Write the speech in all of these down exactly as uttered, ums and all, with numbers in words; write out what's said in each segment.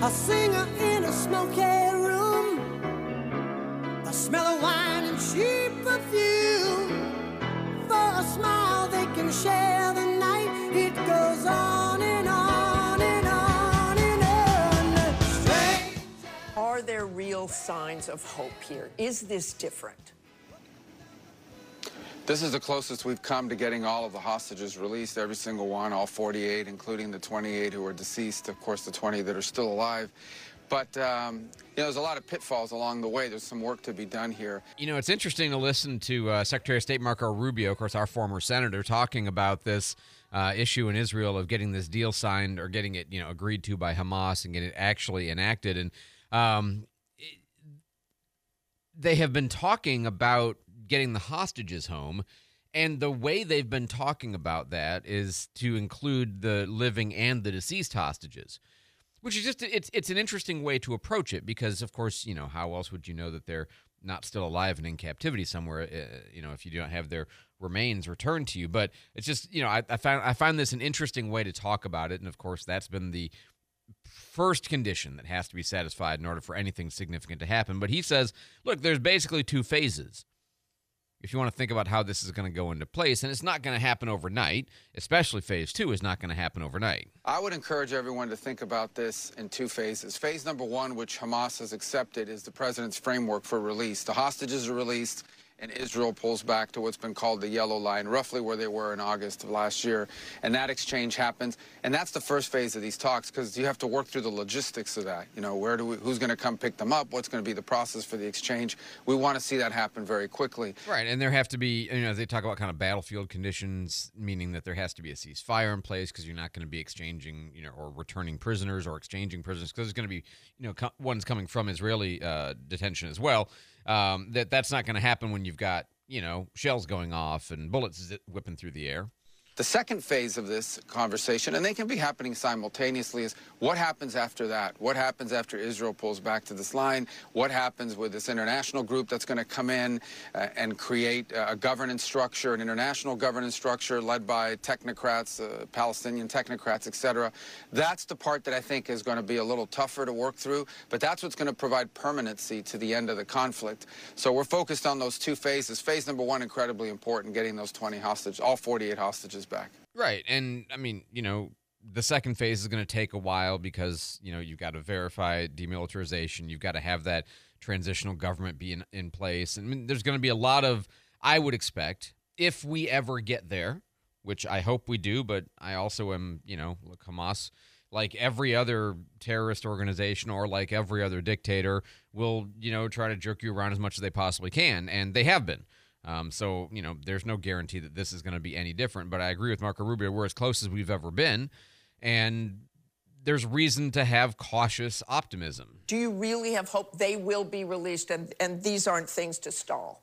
a singer in a smoky room, the smell of wine and cheap perfume. For a smile they can share the night. It goes on and on and on and on. Strange. Are there real signs of hope here? Is this different? This is the closest we've come to getting all of the hostages released, every single one, all forty-eight, including the twenty-eight who are deceased, of course, the twenty that are still alive. But, um, you know, there's a lot of pitfalls along the way. There's some work to be done here. You know, it's interesting to listen to uh, Secretary of State Marco Rubio, of course, our former senator, talking about this uh, issue in Israel of getting this deal signed or getting it, you know, agreed to by Hamas and getting it actually enacted. And um, it, they have been talking about getting the hostages home, and the way they've been talking about that is to include the living and the deceased hostages, which is just, it's it's an interesting way to approach it because, of course, you know, how else would you know that they're not still alive and in captivity somewhere, uh, you know, if you don't have their remains returned to you. But it's just, you know, I, I, find, I find this an interesting way to talk about it, and, of course, that's been the first condition that has to be satisfied in order for anything significant to happen. But he says, look, there's basically two phases. If you want to think about how this is going to go into place, and it's not going to happen overnight, especially phase two is not going to happen overnight. I would encourage everyone to think about this in two phases. Phase number one, which Hamas has accepted, is the president's framework for release. The hostages are released, and Israel pulls back to what's been called the yellow line, roughly where they were in August of last year. And that exchange happens. And that's the first phase of these talks, because you have to work through the logistics of that. You know, where do we, who's going to come pick them up? What's going to be the process for the exchange? We want to see that happen very quickly. Right, and there have to be, you know, they talk about kind of battlefield conditions, meaning that there has to be a ceasefire in place because you're not going to be exchanging, you know, or returning prisoners or exchanging prisoners, because there's going to be, you know, co- ones coming from Israeli uh, detention as well. Um, that that's not going to happen when you've got, you know, shells going off and bullets whipping through the air. The second phase of this conversation, and they can be happening simultaneously, is what happens after that? What happens after Israel pulls back to this line? What happens with this international group that's going to come in uh, and create a governance structure, an international governance structure led by technocrats, uh, Palestinian technocrats, et cetera? That's the part that I think is going to be a little tougher to work through, but that's what's going to provide permanency to the end of the conflict. So we're focused on those two phases. Phase number one, incredibly important, getting those twenty hostages, all forty-eight hostages back. Right. And I mean, you know, the second phase is going to take a while because, you know, you've got to verify demilitarization. You've got to have that transitional government be in, in place. And I mean, there's going to be a lot of, I would expect, if we ever get there, which I hope we do, but I also am, you know, look, Hamas, like every other terrorist organization or like every other dictator, will, you know, try to jerk you around as much as they possibly can. And they have been. Um, so, you know, there's no guarantee that this is going to be any different. But I agree with Marco Rubio. We're as close as we've ever been. And there's reason to have cautious optimism. Do you really have hope they will be released and, and these aren't things to stall?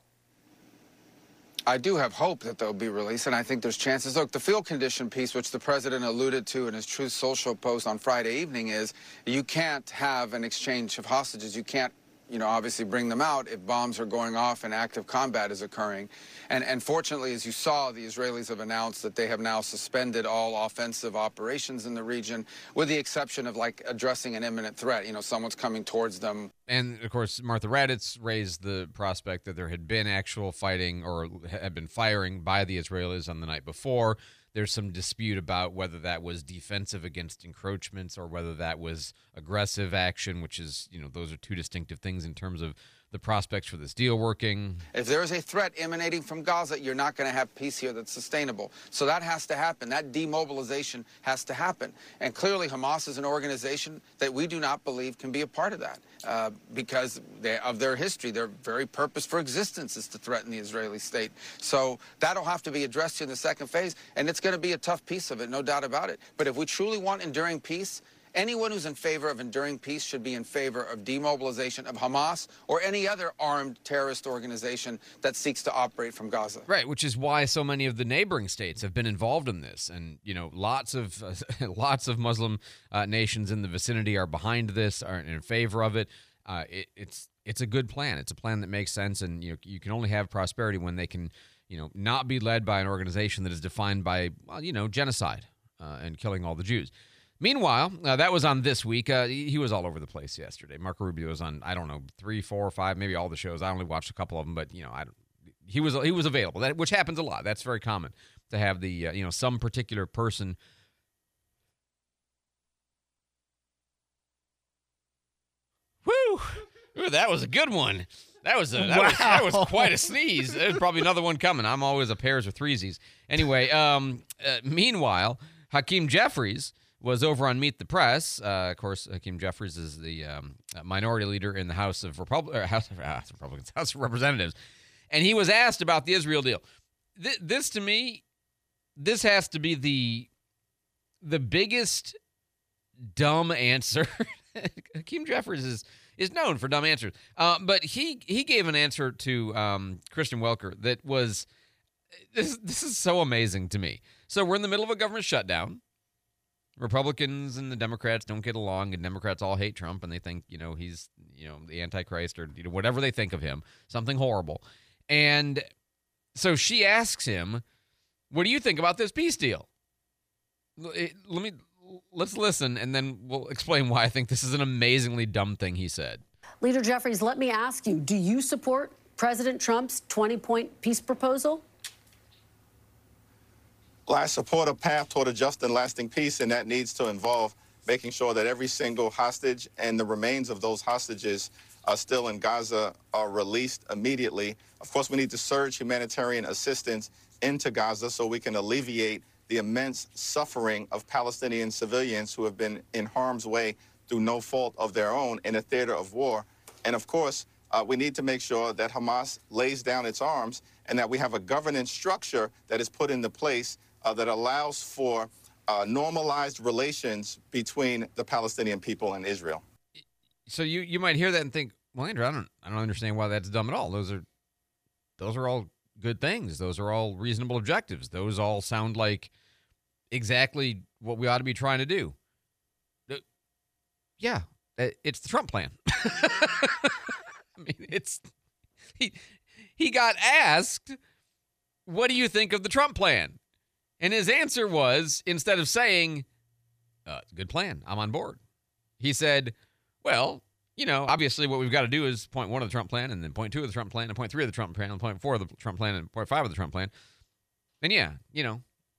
I do have hope that they'll be released, and I think there's chances. Look, the field condition piece, which the president alluded to in his Truth Social post on Friday evening, is you can't have an exchange of hostages. You can't, you know, obviously bring them out if bombs are going off and active combat is occurring. And, and fortunately, as you saw, the Israelis have announced that they have now suspended all offensive operations in the region, with the exception of, like, addressing an imminent threat. You know, someone's coming towards them. And, of course, Martha Raddatz raised the prospect that there had been actual fighting or had been firing by the Israelis on the night before. There's some dispute about whether that was defensive against encroachments or whether that was aggressive action, which is, you know, those are two distinctive things in terms of the prospects for this deal working. If there is a threat emanating from Gaza, you're not going to have peace here that's sustainable. So that has to happen. That demobilization has to happen. And clearly Hamas is an organization that we do not believe can be a part of that uh, because they, of their history. Their very purpose for existence is to threaten the Israeli state. So that'll have to be addressed in the second phase, and it's going to be a tough piece of it, no doubt about it. But if we truly want enduring peace, anyone who's in favor of enduring peace should be in favor of demobilization of Hamas or any other armed terrorist organization that seeks to operate from Gaza. Right, which is why so many of the neighboring states have been involved in this. And, you know, lots of uh, lots of Muslim uh, nations in the vicinity are behind this, are in favor of it. Uh, it. It's it's a good plan. It's a plan that makes sense. And, you know, you can only have prosperity when they can, you know, not be led by an organization that is defined by, well, you know, genocide uh, and killing all the Jews. Meanwhile, uh, that was on This Week. Uh, he, he was all over the place yesterday. Marco Rubio was on, I don't know, three, four, five, maybe all the shows. I only watched a couple of them, but, you know, I don't, he was he was available, that, which happens a lot. That's very common to have the, uh, you know, some particular person. Woo! Ooh, that was a good one. That was a that, wow. was, that was quite a sneeze. There's probably another one coming. I'm always a pairs or threesies. Anyway, um, uh, meanwhile, Hakeem Jeffries was over on Meet the Press. Uh, of course, Hakeem Jeffries is the um, minority leader in the House of Repub- or House of uh, Republicans, House of Representatives, and he was asked about the Israel deal. Th- this, to me, this has to be the the biggest dumb answer. Hakeem Jeffries is. is known for dumb answers. Uh, but he he gave an answer to um, Christian Welker that was, this, this is so amazing to me. So we're in the middle of a government shutdown. Republicans and the Democrats don't get along, and Democrats all hate Trump, and they think, you know, he's, you know, the Antichrist, or, you know, whatever they think of him, something horrible. And so she asks him, what do you think about this peace deal? Let me... Let's listen, and then we'll explain why I think this is an amazingly dumb thing he said. Leader Jeffries, let me ask you, do you support President Trump's twenty-point peace proposal? Well, I support a path toward a just and lasting peace, and that needs to involve making sure that every single hostage and the remains of those hostages are still in Gaza are released immediately. Of course, we need to surge humanitarian assistance into Gaza so we can alleviate the immense suffering of Palestinian civilians who have been in harm's way through no fault of their own in a theater of war. And of course, uh, we need to make sure that Hamas lays down its arms and that we have a governance structure that is put into place uh, that allows for uh, normalized relations between the Palestinian people and Israel. So you, you might hear that and think, well, Andrew, I don't I don't understand why that's dumb at all. Those are those are all good things. Those are all reasonable objectives. Those all sound like exactly what we ought to be trying to do. Yeah, it's the Trump plan. I mean, it's he he got asked, what do you think of the Trump plan? And his answer was, instead of saying, uh, it's a good plan, I'm on board, he said, well, you know, obviously what we've got to do is point one of the Trump plan, and then point two of the Trump plan, and point three of the Trump plan, and point four of the Trump plan, and point five of the Trump plan. And yeah, you know.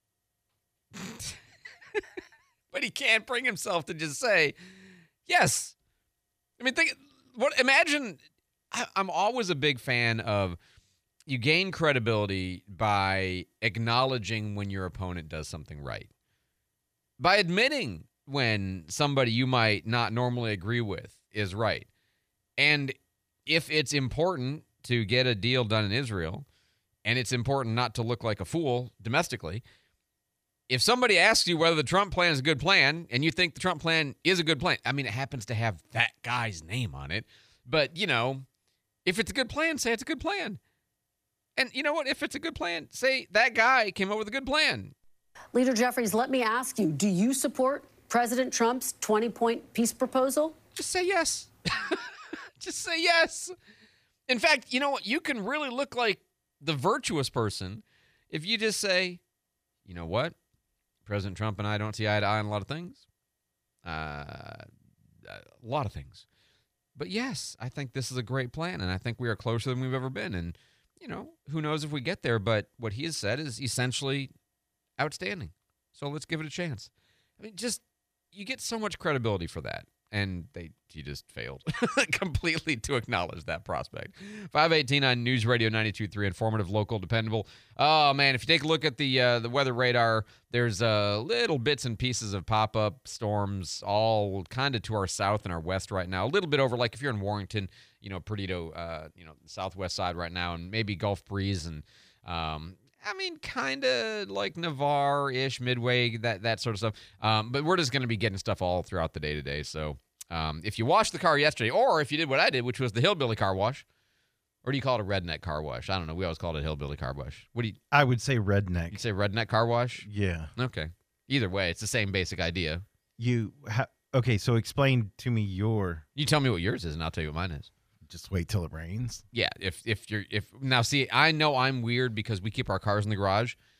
But he can't bring himself to just say, yes. I mean, think, what? Imagine, I, I'm always a big fan of, you gain credibility by acknowledging when your opponent does something right. By admitting when somebody you might not normally agree with is right. And if it's important to get a deal done in Israel, and it's important not to look like a fool domestically, if somebody asks you whether the Trump plan is a good plan, and you think the Trump plan is a good plan, I mean, it happens to have that guy's name on it, but, you know, if it's a good plan, say it's a good plan. And you know what? If it's a good plan, say that guy came up with a good plan. Leader Jeffries, let me ask you, do you support President Trump's twenty-point peace proposal? Just say yes. Just say yes. In fact, you know what? You can really look like the virtuous person if you just say, you know what? President Trump and I don't see eye to eye on a lot of things. Uh, a lot of things. But yes, I think this is a great plan, and I think we are closer than we've ever been. And, you know, who knows if we get there, but what he has said is essentially outstanding. So let's give it a chance. I mean, just, you get so much credibility for that. And they you just failed completely to acknowledge that prospect. five eighteen on News Radio ninety-two point three, informative, local, dependable. Oh, man, if you take a look at the uh, the weather radar, there's uh, little bits and pieces of pop-up storms all kind of to our south and our west right now. A little bit over, like if you're in Warrington, you know, Perdido, uh, you know, southwest side right now, and maybe Gulf Breeze and, um, I mean, kind of like Navarre-ish, Midway, that that sort of stuff. Um, but we're just going to be getting stuff all throughout the day today. So um, if you washed the car yesterday, or if you did what I did, which was the hillbilly car wash, or do you call it a redneck car wash? I don't know. We always call it a hillbilly car wash. What do you? I would say redneck. You say redneck car wash? Yeah. Okay. Either way, it's the same basic idea. You ha- okay? So explain to me your. You tell me what yours is, and I'll tell you what mine is. Just wait till it rains. Yeah, if if you're if now see, I know I'm weird because we keep our cars in the garage,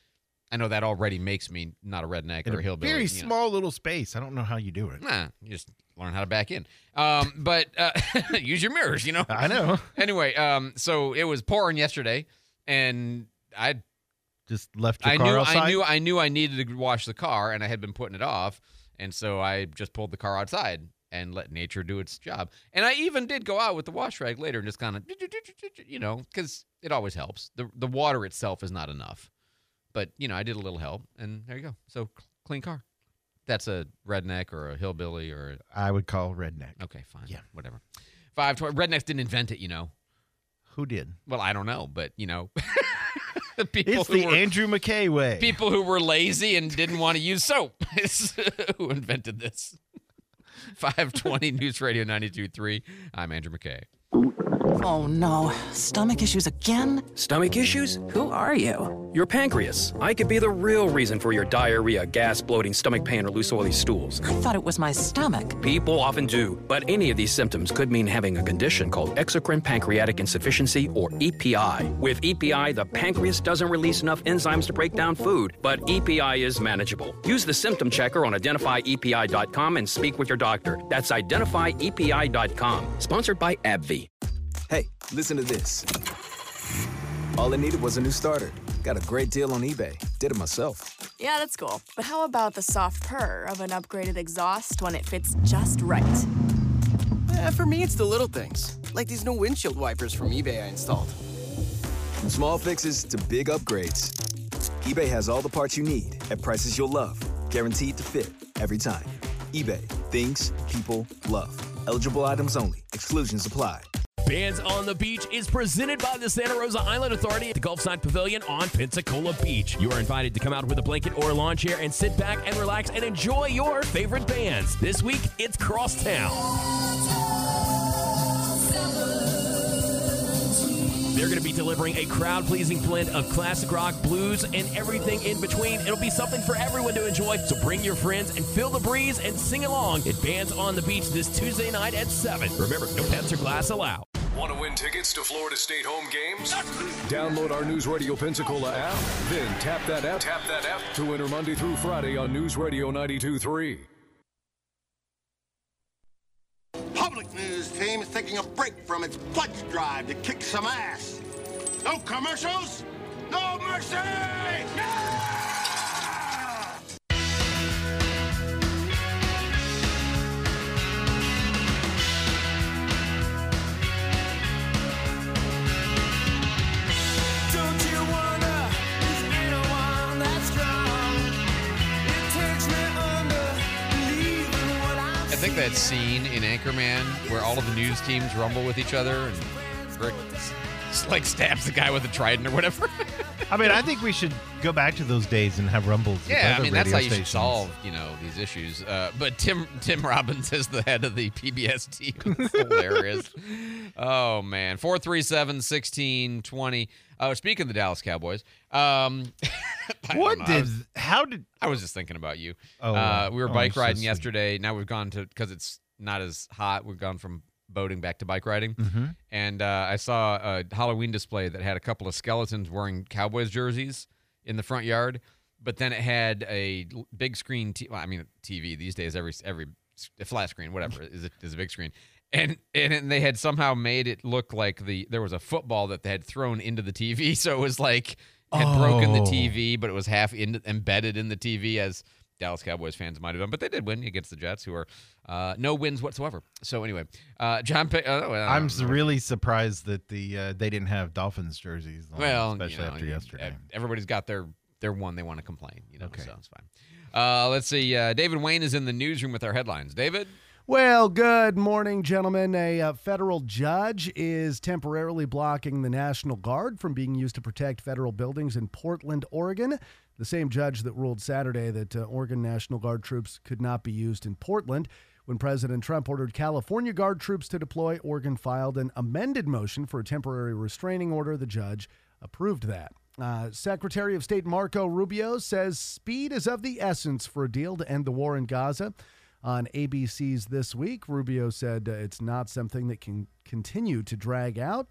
I know that already makes me not a redneck In or a a hillbilly. very you know. small little space. I don't know how you do it. Nah, you just learn how to back in. Um, but uh, use your mirrors, you know. I know. Anyway, um, so it was pouring yesterday, and I Just left your I car knew outside. I knew I knew I needed to wash the car, and I had been putting it off, and so I just pulled the car outside and let nature do its job. And I even did go out with the wash rag later and just kind of, you know, because it always helps. The the water itself is not enough. But, you know, I did a little help, and there you go. So, clean car. That's a redneck or a hillbilly or a... I would call redneck. Okay, fine. Yeah. Whatever. five twenty. Rednecks didn't invent it, you know. Who did? Well, I don't know, but, you know. people It's who the were, Andrew McKay way. People who were lazy and didn't want to use soap is who invented this. five twenty News Radio ninety-two point three. I'm Andrew McKay. Oh no, stomach issues again? Stomach issues? Who are you? Your pancreas. I could be the real reason for your diarrhea, gas, bloating, stomach pain, or loose oily stools. I thought it was my stomach. People often do, but any of these symptoms could mean having a condition called exocrine pancreatic insufficiency, or E P I. With E P I, the pancreas doesn't release enough enzymes to break down food, but E P I is manageable. Use the symptom checker on identify E P I dot com and speak with your doctor. That's identify E P I dot com. Sponsored by AbbVie. Hey, listen to this. All I needed was a new starter. Got a great deal on eBay. Did it myself. Yeah, that's cool. But how about the soft purr of an upgraded exhaust when it fits just right? Eh, for me, it's the little things. Like these new windshield wipers from eBay I installed. From small fixes to big upgrades, eBay has all the parts you need at prices you'll love. Guaranteed to fit every time. eBay. Things people love. Eligible items only. Exclusions apply. Bands on the Beach is presented by the Santa Rosa Island Authority at the Gulfside Pavilion on Pensacola Beach. You are invited to come out with a blanket or a lawn chair and sit back and relax and enjoy your favorite bands. This week, it's Crosstown. They're going to be delivering a crowd-pleasing blend of classic rock, blues, and everything in between. It'll be something for everyone to enjoy, so bring your friends and feel the breeze and sing along at Bands on the Beach this Tuesday night at seven. Remember, no pets or glass allowed. Want to win tickets to Florida State home games? Download our News Radio Pensacola app, then tap that app, tap that app to enter Monday through Friday on News Radio ninety-two point three. Public news team is taking a break from its pledge drive to kick some ass. No commercials, no mercy! Yeah! Don't you wonder, is anyone that strong? It takes me under, believing what I'm I think that scene in Anchorman where all of the news teams rumble with each other and Rick just like stabs the guy with a trident or whatever. I mean, I think we should go back to those days and have rumbles. with Yeah, I other mean that's how radio you should stations. solve, you know, these issues. Uh, but Tim Tim Robbins is the head of the P B S team. It's hilarious. Oh man, four three seven sixteen twenty. Oh, speaking of the Dallas Cowboys, um, I What don't know, I did? was- how did? I was just thinking about you. Oh, uh, we were oh, bike I'm so riding sweet. yesterday. Now we've gone to because it's not as hot. We've gone from boating back to bike riding. Mhm. And uh, I saw a Halloween display that had a couple of skeletons wearing Cowboys jerseys in the front yard. But then it had a l- big screen. T- well, I mean, T V these days, every every s- a flat screen, whatever, is a, is a big screen. And, and and they had somehow made it look like the there was a football that they had thrown into the T V, so it was like had broken the T V, but it was half in, embedded in the T V, as Dallas Cowboys fans might have done. But they did win against the Jets, who are uh, no wins whatsoever. So anyway, uh, John, Pe- uh, well, I I'm don't know. really surprised that the uh, they didn't have Dolphins jerseys on, well, especially you know, after you- yesterday. Everybody's got their their one they want to complain. You know, so it's fine. Uh, let's see. Uh, David Wayne is in the newsroom with our headlines. David. Well, good morning, gentlemen. A uh, federal judge is temporarily blocking the National Guard from being used to protect federal buildings in Portland, Oregon. The same judge that ruled Saturday that uh, Oregon National Guard troops could not be used in Portland. When President Trump ordered California Guard troops to deploy, Oregon filed an amended motion for a temporary restraining order. The judge approved that. Uh, Secretary of State Marco Rubio says speed is of the essence for a deal to end the war in Gaza. On A B C's This Week, Rubio said uh, it's not something that can continue to drag out.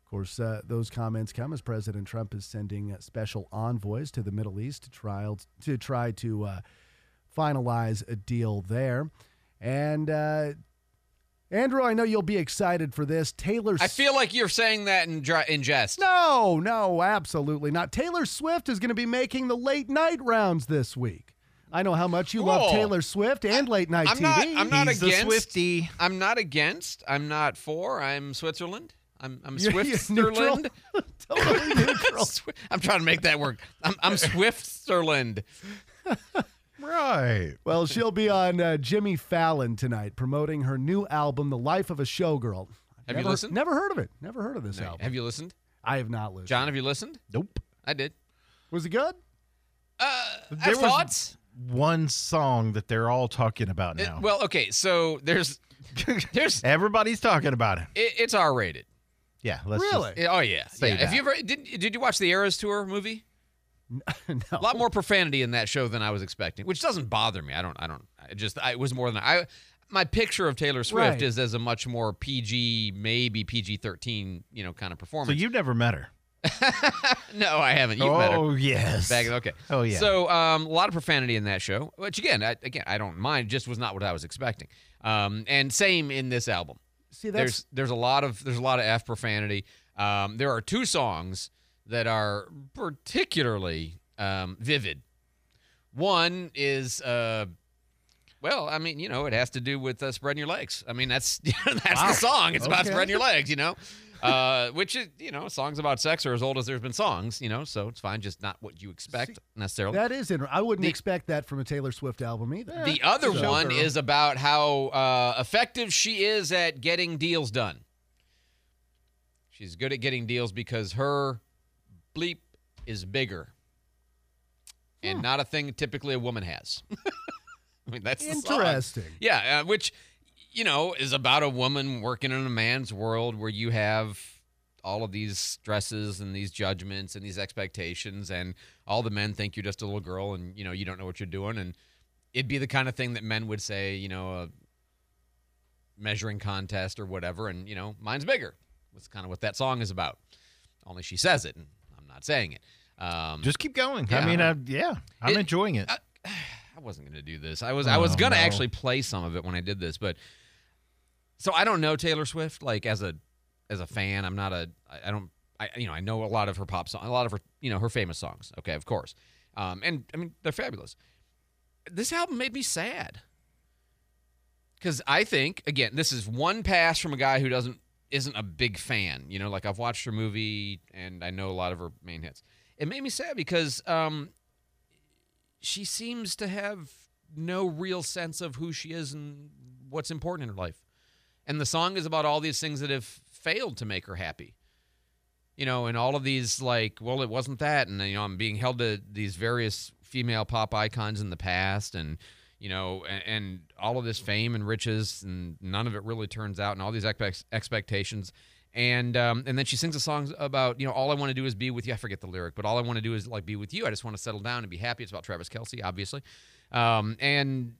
Of course, uh, those comments come as President Trump is sending uh, special envoys to the Middle East to try to try to uh, finalize a deal there. And uh, Andrew, I know you'll be excited for this. Taylor. I feel like you're saying that in dr- in jest. No, no, absolutely not. Taylor Swift is going to be making the late night rounds this week. I know how much you love Cool. Taylor Swift and late night I'm T V. not. I'm not He's a against. Swiftie. I'm not against. I'm not for. I'm Switzerland. I'm. I'm You're- you're neutral. Swiftsterland. Totally neutral. Swi- I'm trying to make that work. I'm. I'm Swiftsterland. Right. Well, she'll be on uh, Jimmy Fallon tonight promoting her new album, The Life of a Showgirl. Have never, you listened? Never heard of it. Never heard of this No, album. have you listened? I have not listened. John, have you listened? Nope. I did. Was it good? Uh, I There have was thoughts. one song that they're all talking about It- now. well, okay. So there's. There's. Everybody's talking about it. It, it's R rated. Yeah. Let's Really? Just, Oh yeah. Say yeah. Have that. you ever did Did you watch the Eras Tour movie? No. A lot more profanity in that show than I was expecting, which doesn't bother me. I don't. I don't. I just. I, it was more than I. My picture of Taylor Swift Right. is as a much more P G, maybe P G thirteen, you know, kind of so performance. you've never met her. no, I haven't. You met her. Oh, yes. Back, okay. Oh, yeah. So um, a lot of profanity in that show, which again, I, again, I don't mind. Just was not what I was expecting. Um, and same in this album. See, that's There's there's a lot of there's a lot of F profanity. Um, there are two songs that are particularly um, vivid. One is, uh, well, I mean, you know, it has to do with uh, spreading your legs. I mean, that's that's Wow. the song. It's about Okay. spreading your legs, you know. Uh, which is, you know, songs about sex are as old as there's been songs, you know, so it's fine. Just not what you expect necessarily. that is interesting. I wouldn't The- expect that from a Taylor Swift album either. The other So- one is about how uh, effective she is at getting deals done. She's good at getting deals because her bleep is bigger. And not a thing typically a woman has. I mean, that's the song. Interesting. Yeah, uh, which, you know, is about a woman working in a man's world where you have all of these stresses and these judgments and these expectations, and all the men think you're just a little girl and, you know, you don't know what you're doing. And it'd be the kind of thing that men would say, you know, a measuring contest or whatever, and, you know, mine's bigger. That's kind of what that song is about. Only she says it, and I'm not saying it. Um, Just keep going. Yeah. I mean, uh, yeah, I'm It- enjoying it. I, I wasn't going to do this. I was I was Oh, going to no. actually play some of it when I did this, but so I don't know Taylor Swift like as a as a fan. I'm not a I, I don't I you know I know a lot of her pop songs, a lot of her you know her famous songs. Okay, of course, um, and I mean they're fabulous. This album made me sad because I think again this is one pass from a guy who doesn't isn't a big fan. You know, like I've watched her movie and I know a lot of her main hits. It made me sad because um, she seems to have no real sense of who she is and what's important in her life. And the song is about all these things that have failed to make her happy. You know, and all of these like, well, it wasn't that. And, you know, I'm being held to these various female pop icons in the past and, you know, and, and all of this fame and riches and none of it really turns out and all these expect- expectations. And um, and then she sings a song about, you know, all I want to do is be with you. I forget the lyric, but all I want to do is like be with you. I just want to settle down and be happy. It's about Travis Kelce, obviously. Um, and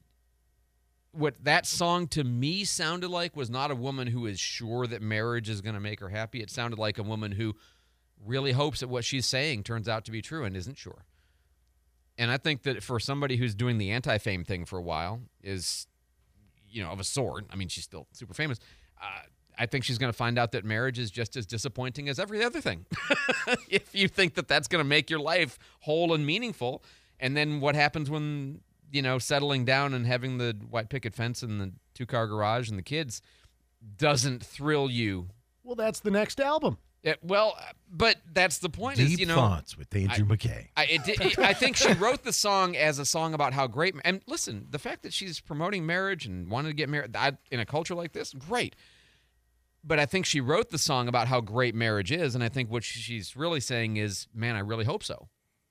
what that song to me sounded like was not a woman who is sure that marriage is going to make her happy. It sounded like a woman who really hopes that what she's saying turns out to be true and isn't sure. And I think that for somebody who's doing the anti-fame thing for a while is, you know, of a sort. I mean, she's still super famous. Uh, I think she's going to find out that marriage is just as disappointing as every other thing. If you think that that's going to make your life whole and meaningful, and then what happens when, you know, settling down and having the white picket fence and the two-car garage and the kids doesn't thrill you. Well, that's the next album. Yeah, well, but that's the point. Deep is, you know, Thoughts with Andrew I, McKay. I, it, it, I think she wrote the song as a song about how great. And listen, the fact that she's promoting marriage and wanted to get married I, in a culture like this, great. But I think she wrote the song about how great marriage is, and I think what she's really saying is, man, I really hope so.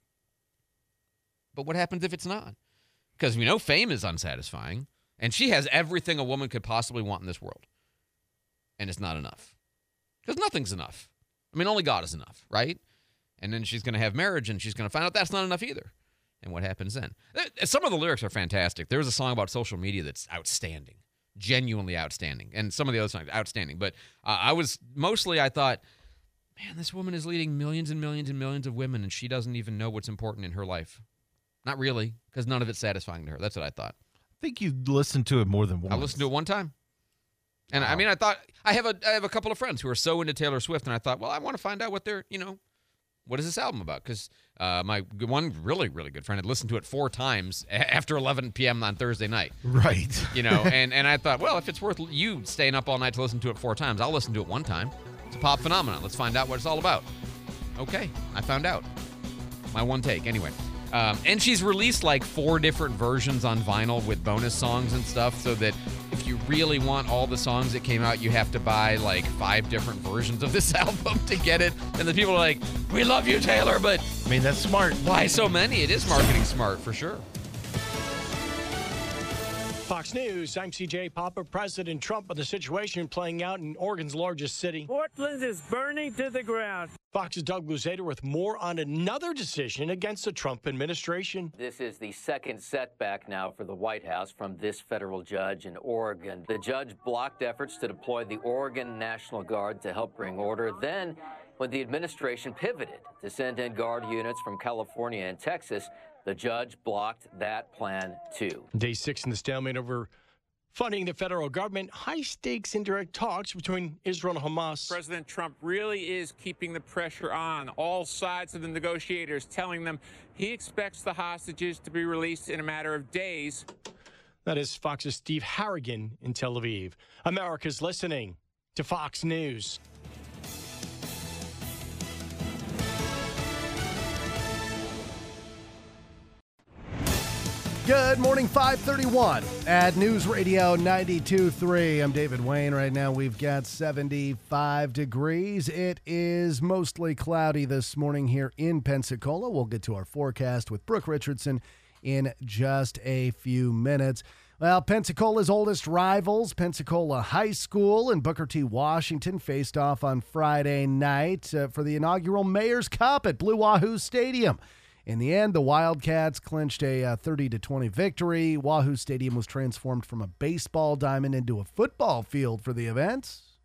But what happens if it's not? Because we know fame is unsatisfying, and she has everything a woman could possibly want in this world, and it's not enough. Because nothing's enough. I mean, only God is enough, right? And then she's going to have marriage, and she's going to find out that's not enough either. And what happens then? Some of the lyrics are fantastic. There's a song about social media that's outstanding. Genuinely outstanding, and some of the other songs outstanding. But uh, I was mostly, I thought, man, this woman is leading millions and millions and millions of women, and she doesn't even know what's important in her life. Not really, because none of it's satisfying to her. That's what I thought. I think you listened to it more than once. I listened to it one time. And wow. I mean, I thought, I have a I have a couple of friends who are so into Taylor Swift, and I thought, well, I want to find out what they're, you know, what is this album about? Because uh, my one really, really good friend had listened to it four times after eleven p.m. on Thursday night. Right. You know, and, and I thought, well, if it's worth you staying up all night to listen to it four times, I'll listen to it one time. It's a pop phenomenon. Let's find out what it's all about. Okay, I found out. My one take, anyway. Um, and she's released like four different versions on vinyl with bonus songs and stuff, so that if you really want all the songs that came out, you have to buy like five different versions of this album to get it. And the people are like, we love you, Taylor, but I mean, that's smart. Why so many? It is marketing smart for sure. Fox News, I'm C J Papa. President Trump on the situation playing out in Oregon's largest city. Portland is burning to the ground. Fox's Doug Luzader with more on another decision against the Trump administration. This is the second setback now for the White House from this federal judge in Oregon. The judge blocked efforts to deploy the Oregon National Guard to help bring order. Then, when the administration pivoted to send in Guard units from California and Texas, the judge blocked that plan, too. Day six in the stalemate over funding the federal government. High-stakes indirect talks between Israel and Hamas. President Trump really is keeping the pressure on all sides of the negotiators, telling them he expects the hostages to be released in a matter of days. That is Fox's Steve Harrigan in Tel Aviv. America's listening to Fox News. Good morning, five thirty-one at News Radio ninety-two point three. I'm David Wayne. Right now we've got seventy-five degrees. It is mostly cloudy this morning here in Pensacola. We'll get to our forecast with Brooke Richardson in just a few minutes. Well, Pensacola's oldest rivals, Pensacola High School and Booker T. Washington, faced off on Friday night uh, for the inaugural Mayor's Cup at Blue Wahoo Stadium. In the end, the Wildcats clinched a uh, thirty to twenty victory. Wahoo Stadium was transformed from a baseball diamond into a football field for the event.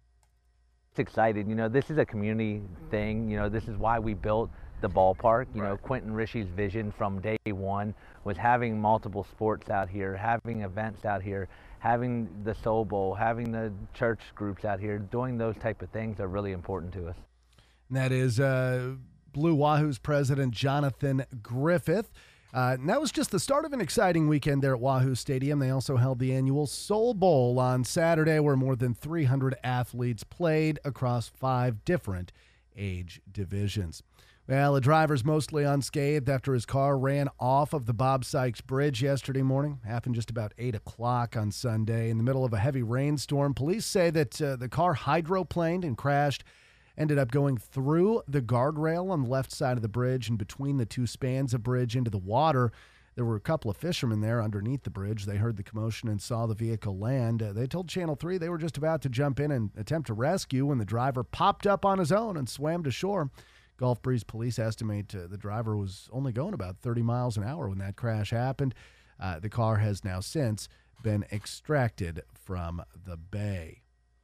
It's exciting. You know, this is a community thing. You know, this is why we built the ballpark. You know, Quentin Rishi's vision from day one was having multiple sports out here, having events out here, having the Soul Bowl, having the church groups out here. Doing those type of things are really important to us. And that is uh, Blue Wahoo's president, Jonathan Griffith. Uh, and that was just the start of an exciting weekend there at Wahoo Stadium. They also held the annual Soul Bowl on Saturday, where more than three hundred athletes played across five different age divisions. Well, a driver's mostly unscathed after his car ran off of the Bob Sykes Bridge yesterday morning. Happened just about eight o'clock on Sunday in the middle of a heavy rainstorm. Police say that uh, the car hydroplaned and crashed, ended up going through the guardrail on the left side of the bridge and between the two spans of bridge into the water. There were a couple of fishermen there underneath the bridge. They heard the commotion and saw the vehicle land. Uh, they told Channel three they were just about to jump in and attempt to rescue when the driver popped up on his own and swam to shore. Gulf Breeze police estimate uh, the driver was only going about thirty miles an hour when that crash happened. Uh, the car has now since been extracted from the bay.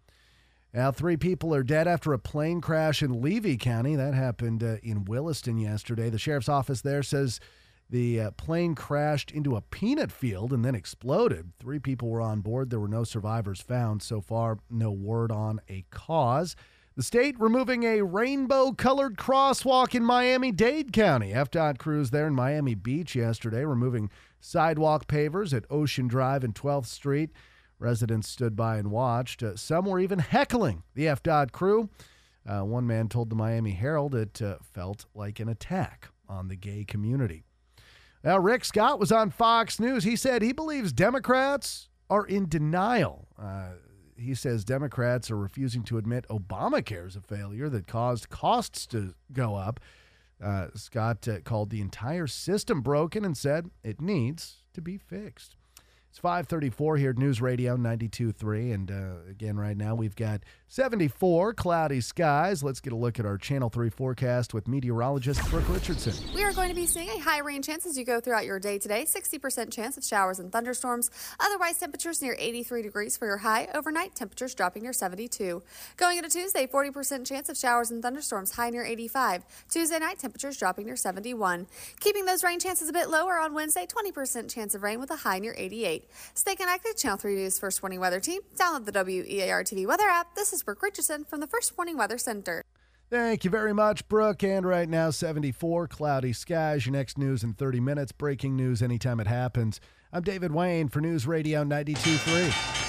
Now, three people are dead after a plane crash in Levy County. That happened uh, in Williston yesterday. The sheriff's office there says the uh, plane crashed into a peanut field and then exploded. Three people were on board. There were no survivors found. So far, no word on a cause. The state removing a rainbow-colored crosswalk in Miami-Dade County. F DOT crews there in Miami Beach yesterday, removing sidewalk pavers at Ocean Drive and twelfth Street. Residents stood by and watched. Uh, some were even heckling the F DOT crew. Uh, one man told the Miami Herald it uh, felt like an attack on the gay community. Now, Rick Scott was on Fox News. He said he believes Democrats are in denial. Uh, he says Democrats are refusing to admit Obamacare is a failure that caused costs to go up. Uh, Scott uh, called the entire system broken and said it needs to be fixed. It's five thirty-four here at News Radio ninety-two point three. And uh, again, right now we've got seventy-four cloudy skies. Let's get a look at our Channel three forecast with meteorologist Brooke Richardson. We are going to be seeing a high rain chance as you go throughout your day today. sixty percent chance of showers and thunderstorms. Otherwise, temperatures near eighty-three degrees for your high. Overnight, temperatures dropping near seventy-two. Going into Tuesday, forty percent chance of showers and thunderstorms, high near eighty-five. Tuesday night, temperatures dropping near seventy-one. Keeping those rain chances a bit lower on Wednesday, twenty percent chance of rain with a high near eighty-eight. Stay connected. Channel three News First Warning Weather Team. Download the W E A R T V weather app. This is Brooke Richardson from the First Warning Weather Center. Thank you very much, Brooke. And right now, seventy-four cloudy skies. Your next news in thirty minutes. Breaking news anytime it happens. I'm David Wayne for News Radio ninety-two point three.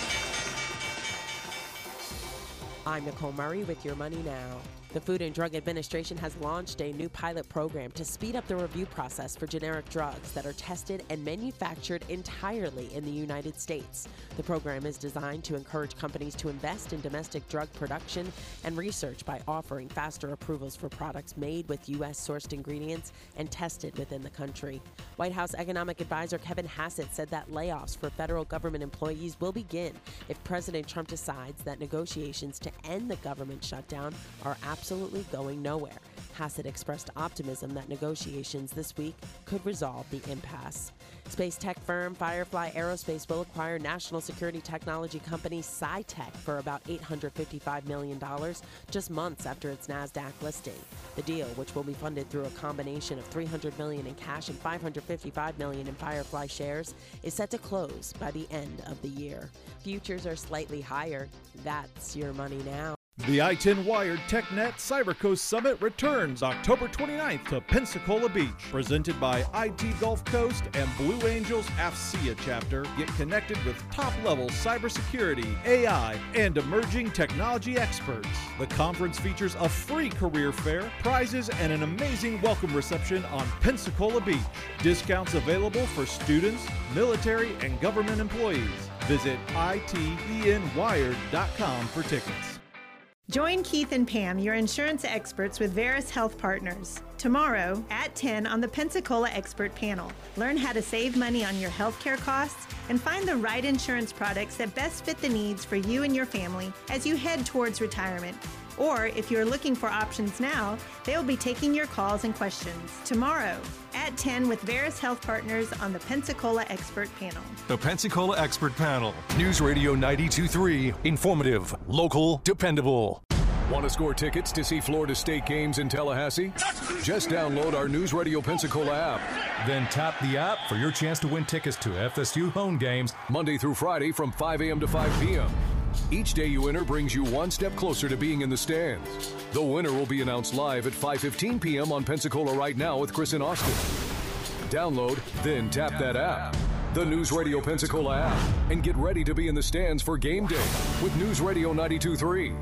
I'm Nicole Murray with Your Money Now. The Food and Drug Administration has launched a new pilot program to speed up the review process for generic drugs that are tested and manufactured entirely in the United States. The program is designed to encourage companies to invest in domestic drug production and research by offering faster approvals for products made with U S-sourced ingredients and tested within the country. White House Economic Advisor Kevin Hassett said that layoffs for federal government employees will begin if President Trump decides that negotiations to end the government shutdown are absolutely going nowhere. Hassett expressed optimism that negotiations this week could resolve the impasse. Space tech firm Firefly Aerospace will acquire national security technology company SciTech for about eight hundred fifty-five million dollars, just months after its NASDAQ listing. The deal, which will be funded through a combination of three hundred million dollars in cash and five hundred fifty-five million dollars in Firefly shares, is set to close by the end of the year. Futures are slightly higher. That's Your Money Now. The I ten Wired TechNet CyberCoast Summit returns October twenty-ninth to Pensacola Beach. Presented by I T Gulf Coast and Blue Angels AFCEA chapter. Get connected with top-level cybersecurity, A I, and emerging technology experts. The conference features a free career fair, prizes, and an amazing welcome reception on Pensacola Beach. Discounts available for students, military, and government employees. Visit I T E N wired dot com for tickets. Join Keith and Pam, your insurance experts with Veris Health Partners, tomorrow at ten on the Pensacola Expert Panel. Learn how to save money on your healthcare costs and find the right insurance products that best fit the needs for you and your family as you head towards retirement. Or if you're looking for options now, they'll be taking your calls and questions tomorrow at ten with Veris Health Partners on the Pensacola Expert Panel. The Pensacola Expert Panel. News Radio ninety-two point three. Informative, local, dependable. Want to score tickets to see Florida State games in Tallahassee? Just download our News Radio Pensacola app. Then tap the app for your chance to win tickets to F S U home games Monday through Friday from five a.m. to five p.m. Each day you enter brings you one step closer to being in the stands. The winner will be announced live at five fifteen p.m. on Pensacola Right Now with Chris and Austin. Download, then tap that app. The News Radio Pensacola app. And get ready to be in the stands for game day with News Radio ninety-two point three.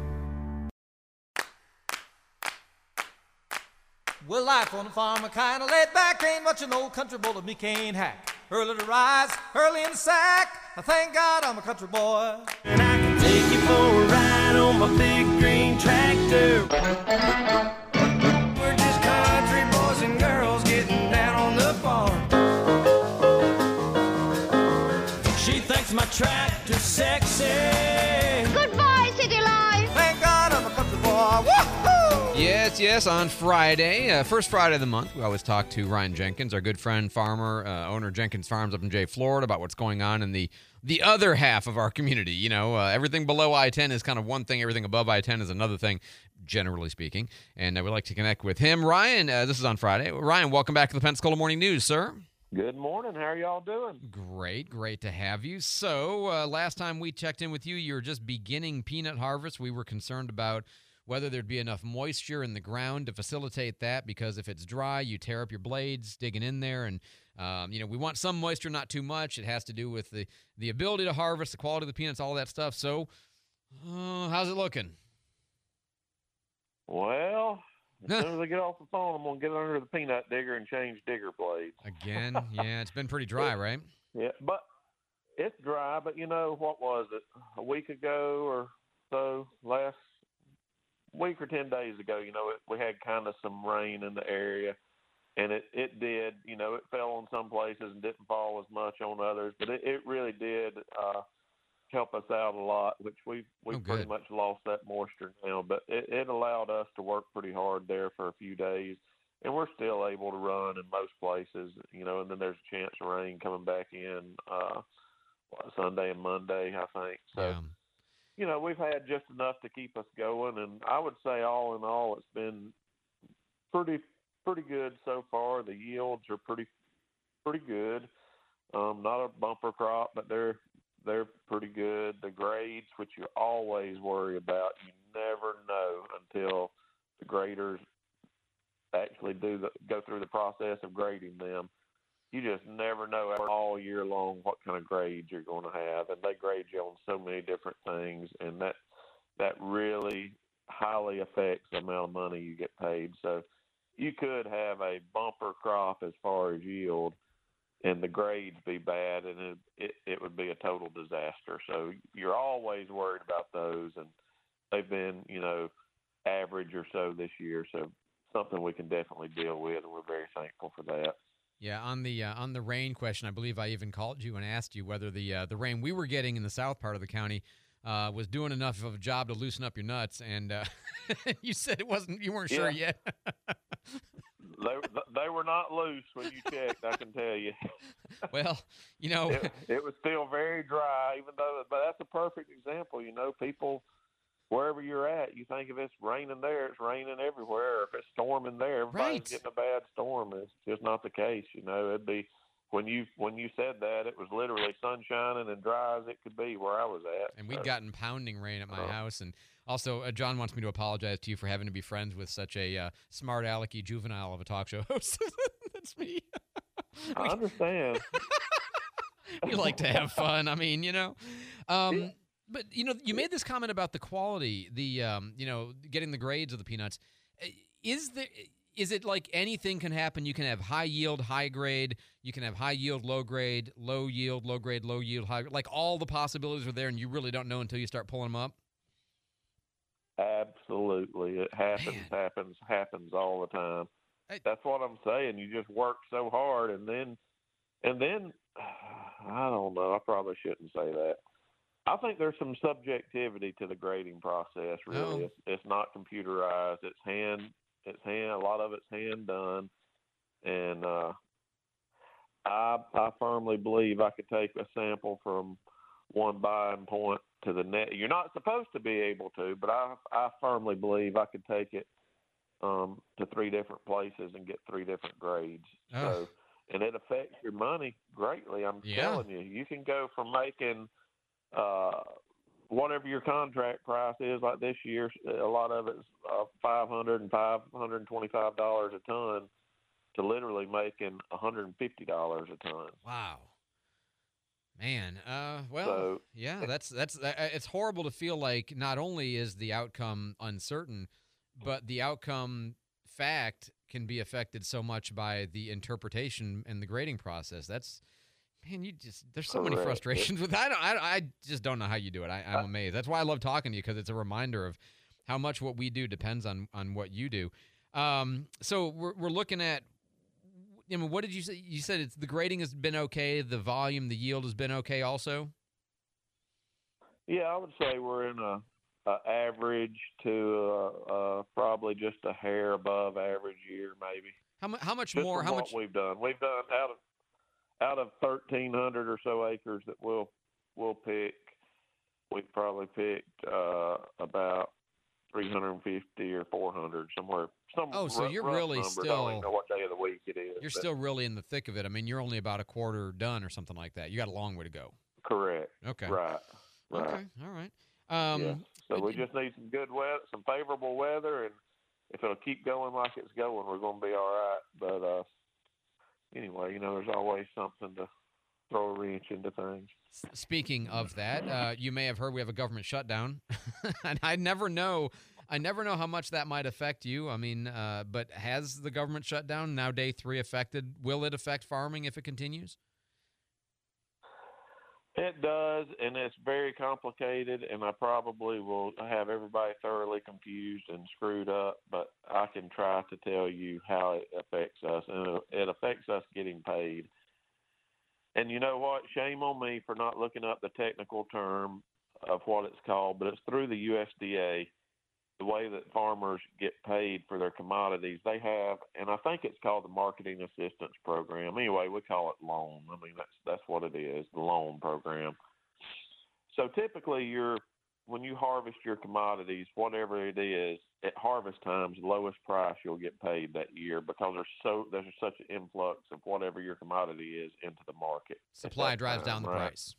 Well, life on the farm, I kind of laid back. Ain't much an old country boy that me can't hack. Early to rise, early in the sack. I thank God I'm a country boy. And I can take you for a ride on my big green tractor. We're just country boys and girls getting down on the farm. She thinks my tractor's sexy. Goodbye, city life. Thank God I'm a country boy. Woohoo! Yes, yes, on Friday, uh, first Friday of the month, we always talk to Ryan Jenkins, our good friend, farmer, uh, owner of Jenkins Farms up in Jay, Florida, about what's going on in the the other half of our community. You know, uh, everything below I ten is kind of one thing, everything above I ten is another thing, generally speaking. And uh, we'd like to connect with him. Ryan, uh, this is on Friday. Ryan, welcome back to the Pensacola Morning News, sir. Good morning. How are y'all doing? Great, great to have you. So, uh, last time we checked in with you, you were just beginning peanut harvest. We were concerned about whether there'd be enough moisture in the ground to facilitate that, because if it's dry, you tear up your blades digging in there. And, um, you know, we want some moisture, not too much. It has to do with the, the ability to harvest, the quality of the peanuts, all that stuff. So, uh, how's it looking? Well, as soon as I get off the phone, I'm going to get under the peanut digger and change digger blades. Again? Yeah, it's been pretty dry, right? Yeah, but it's dry. But, you know, what was it, a week ago or so, last week or ten days ago, you know, it, we had kind of some rain in the area, and it, it did. You know, it fell on some places and didn't fall as much on others, but it, it really did uh, help us out a lot, which we we Oh, pretty good. much lost that moisture now. But it, it allowed us to work pretty hard there for a few days, and we're still able to run in most places. You know, and then there's a chance of rain coming back in uh, what, Sunday and Monday, I think. So. Yeah. You know, we've had just enough to keep us going, and I would say all in all, it's been pretty pretty good so far. The yields are pretty pretty good. Um, not a bumper crop, but they're they're pretty good. The grades, which you always worry about, you never know until the graders actually do the go through the process of grading them. You just never know all year long what kind of grades you're going to have, and they grade you on so many different things, and that that really highly affects the amount of money you get paid. So you could have a bumper crop as far as yield, and the grades be bad, and it, it, it would be a total disaster. So you're always worried about those, and they've been, you know, average or so this year, so something we can definitely deal with, and we're very thankful for that. Yeah, on the uh, on the rain question, I believe I even called you and asked you whether the uh, the rain we were getting in the south part of the county uh, was doing enough of a job to loosen up your nuts, and uh, you said it wasn't. You weren't sure Yeah. yet. They they were not loose when you checked, I can tell you. Well, you know, it, it was still very dry, even though. But that's a perfect example. You know, people wherever you're at, you think if it's raining there, it's raining everywhere. Or if it's storming there, everybody's Right. getting a bad storm. It's just not the case. You know, it'd be when you when you said that, it was literally sun shining and dry as it could be where I was at. and we'd So, gotten pounding rain at my Oh. house, and also uh, John wants me to apologize to you for having to be friends with such a uh, smart alecky juvenile of a talk show host. That's me. I understand. We like to have fun. I mean, you know. Um, but you know, you made this comment about the quality, the um, you know, getting the grades of the peanuts. Uh, Is there? Is it like anything can happen? You can have high yield, high grade. You can have high yield, low grade, low yield, low grade, low yield, high. Like all the possibilities are there, and you really don't know until you start pulling them up. Absolutely. It happens, happens, happens all the time. That's what I'm saying. You just work so hard, and then, and then, I don't know. I probably shouldn't say that. I think there's some subjectivity to the grading process. Really, Oh. it's, it's not computerized. It's hand. It's hand. A lot of it's hand done, and uh, I I firmly believe I could take a sample from one buying point to the next. You're not supposed to be able to, but I I firmly believe I could take it um, to three different places and get three different grades. Oh. So, and it affects your money greatly. I'm Yeah. telling you, you can go from making uh, whatever your contract price is, like this year, a lot of it's uh, five hundred and five hundred and twenty-five dollars a ton, to literally making one hundred and fifty dollars a ton. Wow. Man, uh, well, So- yeah, that's that's uh, it's horrible to feel like not only is the outcome uncertain, but the outcome fact can be affected so much by the interpretation and the grading process. That's man, you just there's so many Correct. frustrations with I don't I, I just don't know how you do it. I, I'm amazed. That's why I love talking to you, because it's a reminder of how much what we do depends on on what you do. Um, so we're we're looking at. I mean, what did you say? You said it's the grading has been okay. The volume, the yield has been okay also? Yeah, I would say we're in a, a average to uh, uh, probably just a hair above average year, maybe. How, mu- how much Just more? from How what much? we've done? We've done out of out of thirteen hundred or so acres that we'll we'll pick. We've probably picked uh, about three hundred fifty or four hundred somewhere. Some Oh, so rough- you're rough really numbers. I don't still- even know what day of the week it is. You're but- still really in the thick of it. I mean, you're only about a quarter done or something like that. You got a long way to go. correct. Okay. Right. Right. Okay. All right. Um, yeah. So we just need some good weather, some favorable weather, and if it'll keep going like it's going, we're going to be all right. But uh, anyway, you know, there's always something to throw a wrench into things. Speaking of that, uh, you may have heard we have a government shutdown, and I never know, I never know how much that might affect you. I mean, uh, but has the government shutdown now day three affected? Will it affect farming if it continues? It does, and it's very complicated, and I probably will have everybody thoroughly confused and screwed up, but I can try to tell you how it affects us, and it affects us getting paid. And you know what? Shame on me for not looking up the technical term of what it's called, but it's through the U S D A, the way that farmers get paid for their commodities. They have, and I think it's called the Marketing Assistance Program. Anyway, we call it loan. I mean, that's that's what it is, the loan program. So typically, you're when you harvest your commodities, whatever it is, at harvest time's the lowest price you'll get paid that year because there's so there's such an influx of whatever your commodity is into the market. Supply drives time, down the right? price.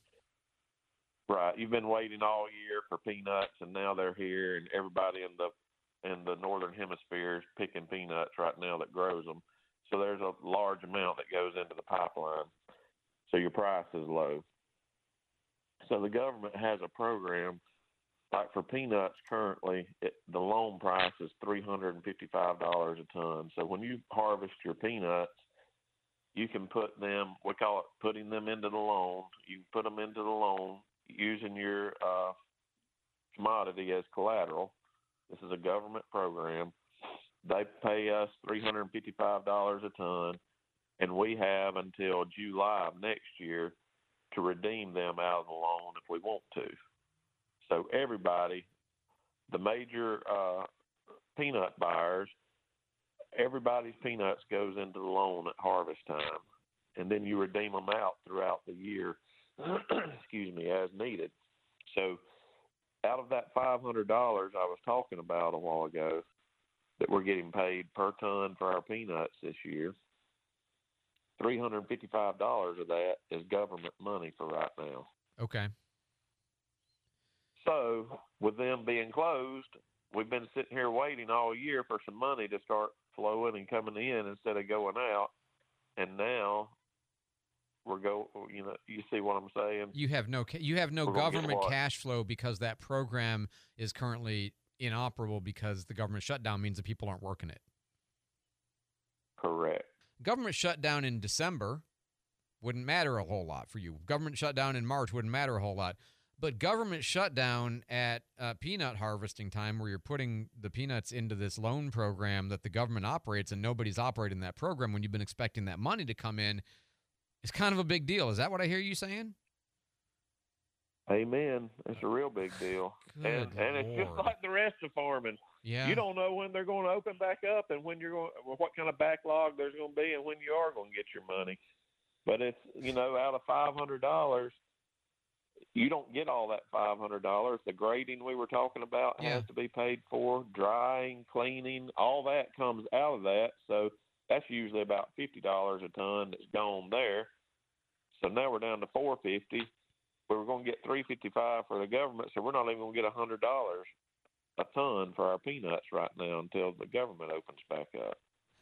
Right. You've been waiting all year for peanuts, and now they're here, and everybody in the in the northern hemisphere is picking peanuts right now that grows them. So there's a large amount that goes into the pipeline. So your price is low. So the government has a program, like for peanuts currently, it, the loan price is three hundred fifty-five dollars a ton. So when you harvest your peanuts, you can put them, we call it putting them into the loan. You can put them into the loan using your uh, commodity as collateral. This is a government program. They pay us three hundred fifty-five dollars a ton, and we have until July of next year to redeem them out of the loan if we want to. So everybody, the major uh, peanut buyers, everybody's peanuts goes into the loan at harvest time, and then you redeem them out throughout the year, excuse me, as needed. So out of that five hundred dollars I was talking about a while ago that we're getting paid per ton for our peanuts this year, three hundred fifty-five dollars of that is government money for right now. Okay. So with them being closed, we've been sitting here waiting all year for some money to start flowing and coming in instead of going out. And now we're go. You know, you see what I'm saying? You have no ca- you have no We're gonna get government what? cash flow because that program is currently inoperable because the government shutdown means that people aren't working it. Correct. Government shutdown in December wouldn't matter a whole lot for you. Government shutdown in March wouldn't matter a whole lot. But government shutdown at uh, peanut harvesting time, where you're putting the peanuts into this loan program that the government operates and nobody's operating that program when you've been expecting that money to come in, is kind of a big deal. Is that what I hear you saying? Amen. It's a real big deal. Good and and it's just Lord. like the rest of farming. Yeah. You don't know when they're going to open back up and when you're going, what kind of backlog there's going to be and when you are going to get your money. But it's, you know, out of five hundred dollars, you don't get all that five hundred dollars. The grading we were talking about Yeah. has to be paid for, drying, cleaning, all that comes out of that. So that's usually about fifty dollars a ton that's gone there. So now we're down to four hundred fifty dollars. We were going to get three hundred fifty-five dollars for the government, so we're not even going to get one hundred dollars a ton for our peanuts right now until the government opens back up.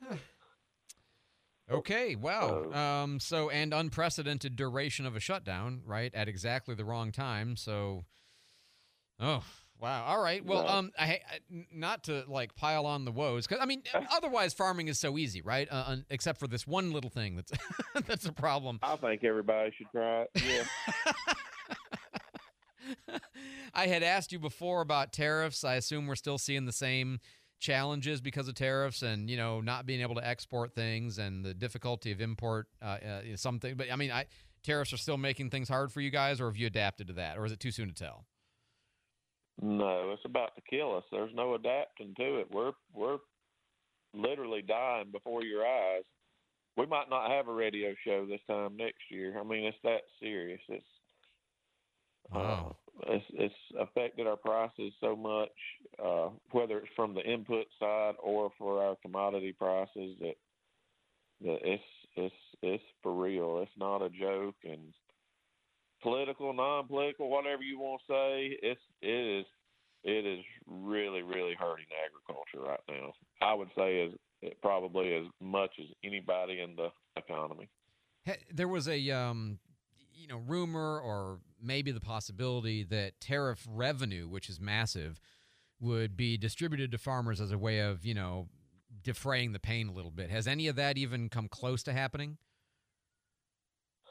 Okay, wow. Um, so, and unprecedented duration of a shutdown, right, at exactly the wrong time. So, oh, wow. All right. Well, Right. um, I, I not to like pile on the woes, because I mean, otherwise farming is so easy, right? Uh, un- except for this one little thing that's that's a problem. I think everybody should try it. Yeah. I had asked you before about tariffs. I assume we're still seeing the same challenges because of tariffs and, you know, not being able to export things and the difficulty of import uh, uh, something. But, I mean, I, tariffs are still making things hard for you guys, or have you adapted to that, or is it too soon to tell? No, it's about to kill us. There's no adapting to it. We're we're literally dying before your eyes. We might not have a radio show this time next year. I mean, it's that serious. It's Wow. uh, it's, it's affected our prices so much, uh, whether it's from the input side or for our commodity prices, that that it's it's it's for real. It's not a joke. And political, non-political, whatever you want to say, it's it is it is really really hurting agriculture right now. I would say as it probably as much as anybody in the economy. Hey, there was a um, you know, rumor or maybe the possibility that tariff revenue, which is massive, would be distributed to farmers as a way of, you know, defraying the pain a little bit. Has any of that even come close to happening?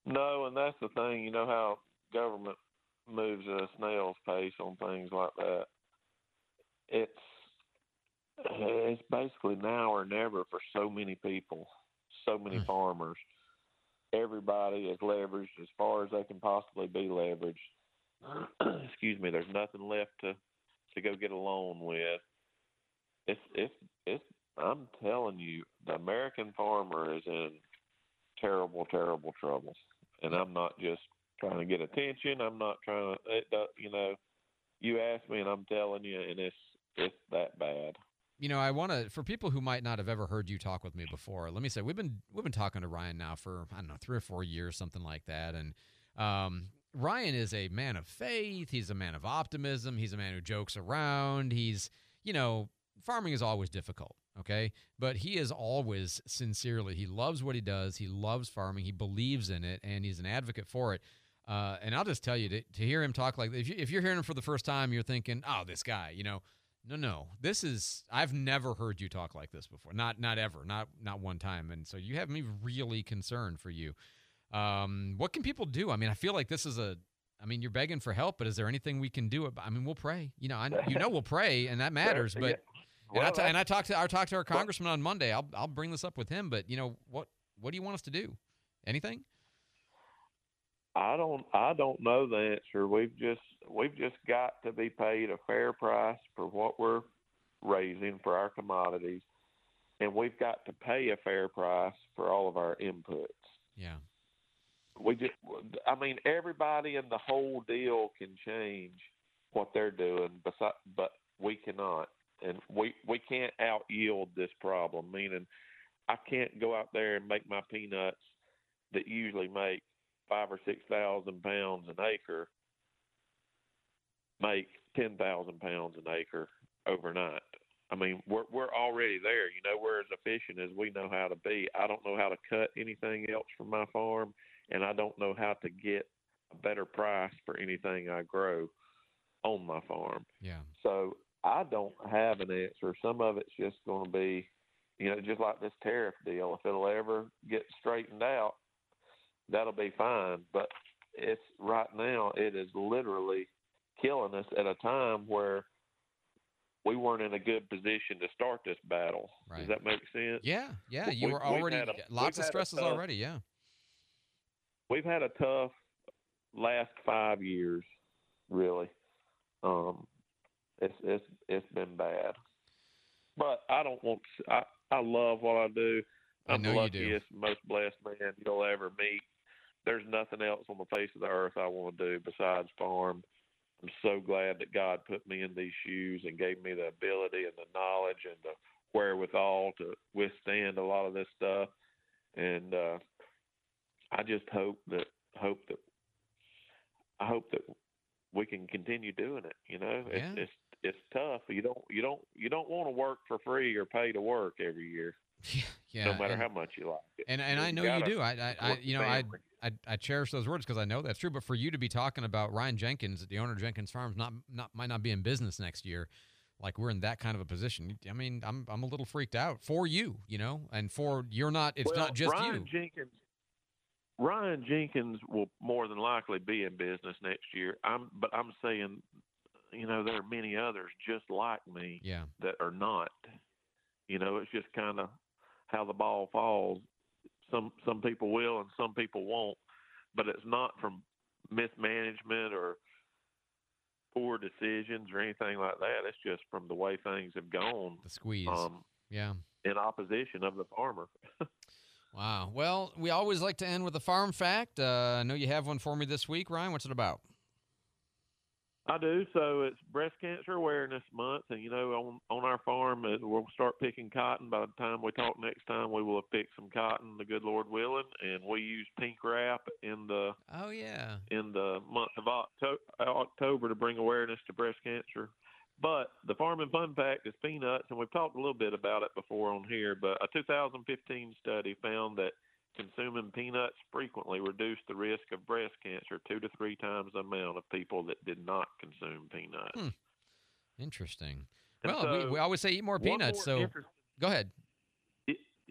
No, and that's the thing. You know how government moves at a snail's pace on things like that. It's it's basically now or never for so many people, so many Mm. farmers. Everybody is leveraged as far as they can possibly be leveraged. Excuse me. There's nothing left to, to go get a loan with. It's it's it's. I'm telling you, the American farmer is in terrible, terrible trouble. And I'm not just trying to get attention. I'm not trying to. It, does- you know, you ask me, and I'm telling you, and it's it's that bad. You know, I want to, for people who might not have ever heard you talk with me before, let me say we've been we've been talking to Ryan now for I don't know three or four years, something like that. And um, Ryan is a man of faith. He's a man of optimism. He's a man who jokes around. He's, you know, farming is always difficult, okay? But he is always sincerely. He loves what he does. He loves farming. He believes in it, and he's an advocate for it. Uh, and I'll just tell you, to, to hear him talk like, if, you, if you're hearing him for the first time, you're thinking, oh, this guy, you know. No, no. This is I've never heard you talk like this before. Not not ever. Not not one time. And so you have me really concerned for you. Um, what can people do? I mean, I feel like this is a I mean, you're begging for help, but is there anything we can do? I mean, we'll pray. You know, I you know we'll pray, and that matters, but Well, and I, t- and I talked to I talked to our congressman on Monday. I'll I'll bring this up with him, but you know, what what do you want us to do? Anything? I don't I don't know the answer. We've just we've just got to be paid a fair price for what we're raising for our commodities, and we've got to pay a fair price for all of our inputs. Yeah. We just I mean everybody in the whole deal can change what they're doing, besides, but we cannot, and we we can't out yield this problem. Meaning, I can't go out there and make my peanuts that usually make five or six thousand pounds an acre make ten thousand pounds an acre overnight. I mean, we're we're already there. You know, we're as efficient as we know how to be. I don't know how to cut anything else from my farm, and I don't know how to get a better price for anything I grow on my farm. Yeah. So I don't have an answer. Some of it's just going to be, you know, just like this tariff deal. If it'll ever get straightened out, that'll be fine. But it's right now, it is literally killing us at a time where we weren't in a good position to start this battle. Right. Does that make sense? Yeah, yeah. You We- were we've already had a- lots we've of had a stresses tough- already. Yeah. We've had a tough last five years, really. Um, it's it's it's been bad, but I don't want. To, I I love what I do. I I'm know the you do. luckiest, most blessed man you'll ever meet. There's nothing else on the face of the earth I want to do besides farm. I'm so glad that God put me in these shoes and gave me the ability and the knowledge and the wherewithal to withstand a lot of this stuff. And uh, I just hope that hope that I hope that we can continue doing it. You know, it's Yeah. it's it's tough. You don't you don't you don't want to work for free or pay to work every year. Yeah, no matter and- how much you like it. And and I know gotta you do. I I, I support you the know I, family. I I cherish those words because I know that's true. But for you to be talking about Ryan Jenkins, the owner of Jenkins Farms, not not might not be in business next year, like we're in that kind of a position. I mean, I'm I'm a little freaked out for you, you know, and for you're not. It's Well, not just Ryan you. Jenkins. Ryan Jenkins will more than likely be in business next year. I'm, but I'm saying, you know, there are many others just like me Yeah. that are not. You know, it's just kind of how the ball falls. Some some people will and some people won't, but it's not from mismanagement or poor decisions or anything like that. It's just from the way things have gone. The squeeze. Um, Yeah. in opposition of the farmer. Wow. Well, we always like to end with a farm fact. Uh, I know you have one for me this week, Ryan. What's it about? I do. So it's Breast Cancer Awareness Month, and you know, on on our farm, uh, we'll start picking cotton. By the time we talk next time, we will have picked some cotton, the good Lord willing, and we use pink wrap in the Oh yeah. in the month of October, October to bring awareness to breast cancer. But the Farm and Fun Fact is peanuts, and we've talked a little bit about it before on here. But a two thousand fifteen study found that consuming peanuts frequently reduced the risk of breast cancer two to three times the amount of people that did not consume peanuts. Hmm. Interesting. And Well, so we, we always say eat more one peanuts. more So interest- go ahead. One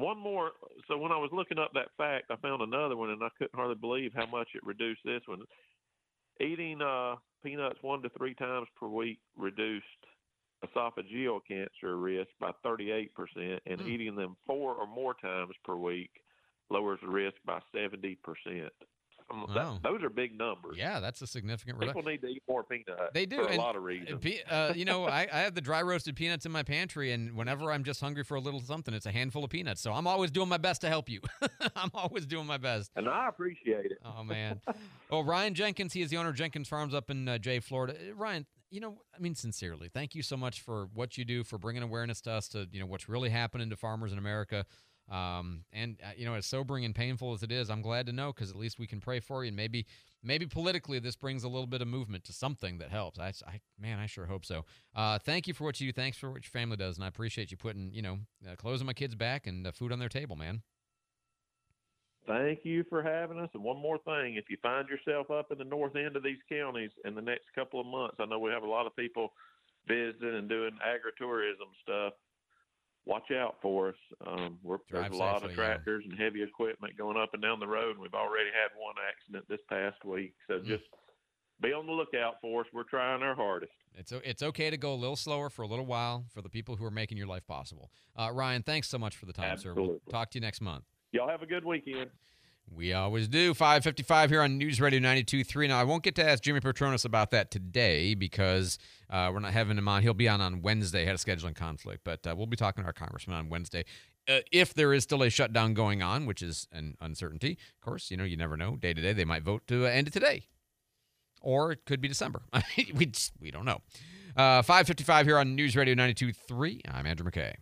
one more. So when I was looking up that fact, I found another one, and I couldn't hardly believe how much it reduced this one. Eating uh, peanuts one to three times per week reduced esophageal cancer risk by thirty-eight percent, and mm. eating them four or more times per week lowers the risk by seventy percent. Um, wow. that, those are big numbers. Yeah, that's a significant reduction. People need to eat more peanuts. They do for a and, lot of reasons. Uh, you know, I, I have the dry roasted peanuts in my pantry, and whenever I'm just hungry for a little something, it's a handful of peanuts. So I'm always doing my best to help you. I'm always doing my best. And I appreciate it. Oh, man. Well, Ryan Jenkins, he is the owner of Jenkins Farms up in uh, Jay, Florida. Ryan, you know, I mean, sincerely, thank you so much for what you do, for bringing awareness to us to, you know, what's really happening to farmers in America. Um, and, uh, you know, as sobering and painful as it is, I'm glad to know because at least we can pray for you. And maybe maybe politically this brings a little bit of movement to something that helps. I, I Man, I sure hope so. Uh, thank you for what you do. Thanks for what your family does. And I appreciate you putting, you know, uh, clothes on my kids' back and uh, food on their table, man. Thank you for having us. And one more thing, if you find yourself up in the north end of these counties in the next couple of months, I know we have a lot of people visiting and doing agritourism stuff. Watch out for us. Um, we're, there's a lot safely, of tractors yeah. and heavy equipment going up and down the road. We've already had one accident this past week. So mm. just be on the lookout for us. We're trying our hardest. It's it's okay to go a little slower for a little while for the people who are making your life possible. Uh, Ryan, thanks so much for the time, Absolutely. sir. We'll talk to you next month. Y'all have a good weekend. We always do. five fifty-five here on News Radio ninety-two point three. Now, I won't get to ask Jimmy Petronas about that today because uh, we're not having him on. He'll be on on Wednesday. Had a scheduling conflict, but uh, we'll be talking to our congressman on Wednesday. Uh, if there is still a shutdown going on, which is an uncertainty, of course, you know, you never know. Day to day, they might vote to uh, end it today. Or it could be December. we just, we don't know. Uh, five fifty-five here on News Radio ninety-two point three. I'm Andrew McKay.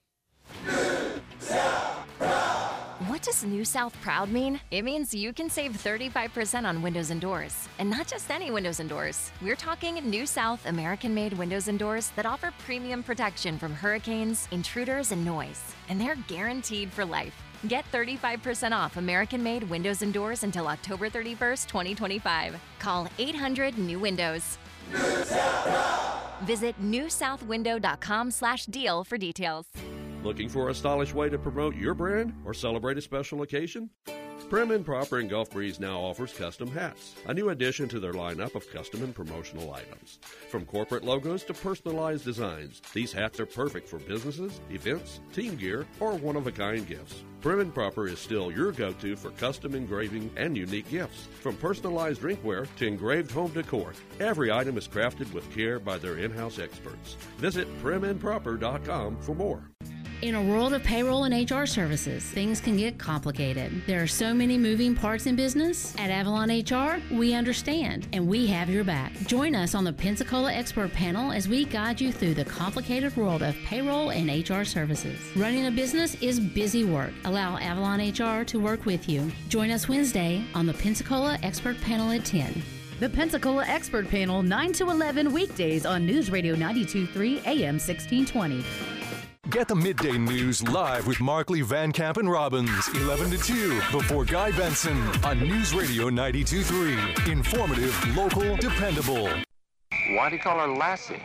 What does New South Proud mean? It means you can save thirty-five percent on windows and doors. And not just any windows and doors. We're talking New South American-made windows and doors that offer premium protection from hurricanes, intruders, and noise. And they're guaranteed for life. Get thirty-five percent off American-made windows and doors until October thirty-first, twenty twenty-five. Call eight hundred new windows. New South Proud. Visit new south window dot com slash deal for details. Looking for a stylish way to promote your brand or celebrate a special occasion? Prim and Proper in Gulf Breeze now offers custom hats, a new addition to their lineup of custom and promotional items. From corporate logos to personalized designs, these hats are perfect for businesses, events, team gear, or one-of-a-kind gifts. Prim and Proper is still your go-to for custom engraving and unique gifts. From personalized drinkware to engraved home decor, every item is crafted with care by their in-house experts. Visit prim and proper dot com for more. In a world of payroll and H R services, things can get complicated. There are so many moving parts in business. At Avalon H R, we understand, and we have your back. Join us on the Pensacola Expert Panel as we guide you through the complicated world of payroll and H R services. Running a business is busy work. Allow Avalon H R to work with you. Join us Wednesday on the Pensacola Expert Panel at ten. The Pensacola Expert Panel, nine to eleven weekdays on News Radio ninety-two point three A M sixteen twenty. Get the midday news live with Markley, Van Camp, and Robbins, eleven to two, before Guy Benson on News Radio ninety-two point three. Informative, local, dependable. Why do you call her Lassie?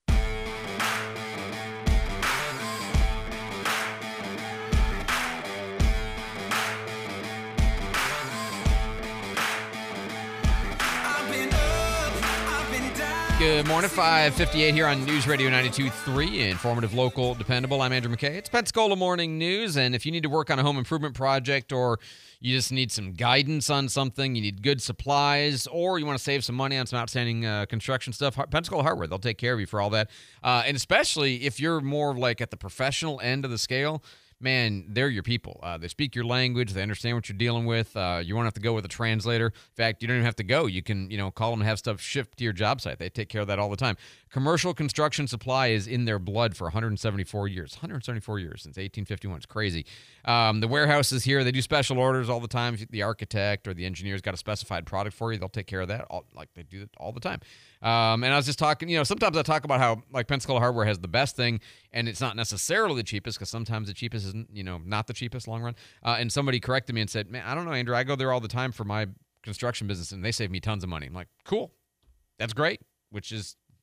Good morning, five fifty-eight here on News Radio ninety-two point three. Informative, local, dependable. I'm Andrew McKay. It's Pensacola Morning News, and if you need to work on a home improvement project or you just need some guidance on something, you need good supplies, or you want to save some money on some outstanding uh, construction stuff, Pensacola Hardware, they'll take care of you for all that. Uh, and especially if you're more like at the professional end of the scale, man, they're your people. Uh, they speak your language. They understand what you're dealing with. Uh, you won't have to go with a translator. In fact, you don't even have to go. You can, you know, call them and have stuff shipped to your job site. They take care of that all the time. Commercial construction supply is in their blood for one hundred seventy-four years. one hundred seventy-four years since eighteen fifty-one. It's crazy. Um, the warehouse is here. They do special orders all the time. If the architect or the engineer's got a specified product for you, they'll take care of that. All, like they do it all the time. Um, and I was just talking, you know, sometimes I talk about how like Pensacola Hardware has the best thing, and it's not necessarily the cheapest because sometimes the cheapest isn't, you know, not the cheapest long run. Uh, and somebody corrected me and said, man, I don't know, Andrew, I go there all the time for my construction business, and they save me tons of money. I'm like, cool. That's great, which is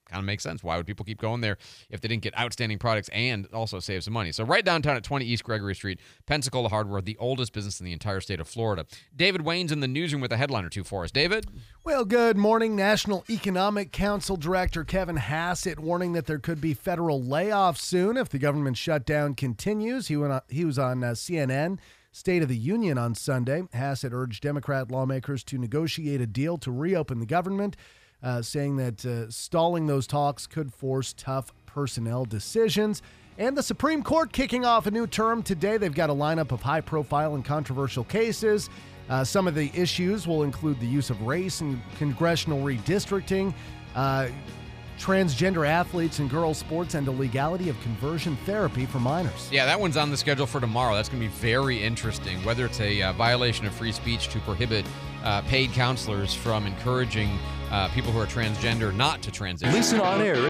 kind of makes sense. Why would people keep going there if they didn't get outstanding products and also save some money? So right downtown at twenty East Gregory Street, Pensacola Hardware, the oldest business in the entire state of Florida. David Wayne's in the newsroom with a headline or two for us. David? Well, good morning. National Economic Council Director Kevin Hassett warning that there could be federal layoffs soon if the government shutdown continues. He went on, he was on uh, C N N State of the Union on Sunday. Hassett urged Democrat lawmakers to negotiate a deal to reopen the government, uh, saying that uh, stalling those talks could force tough personnel decisions. And the Supreme Court kicking off a new term today. They've got a lineup of high-profile and controversial cases. Uh, some of the issues will include the use of race and congressional redistricting, uh, transgender athletes in girls' sports, and the legality of conversion therapy for minors. Yeah, that one's on the schedule for tomorrow. That's going to be very interesting, whether it's a uh, violation of free speech to prohibit uh, paid counselors from encouraging uh, people who are transgender not to transition. Listen on air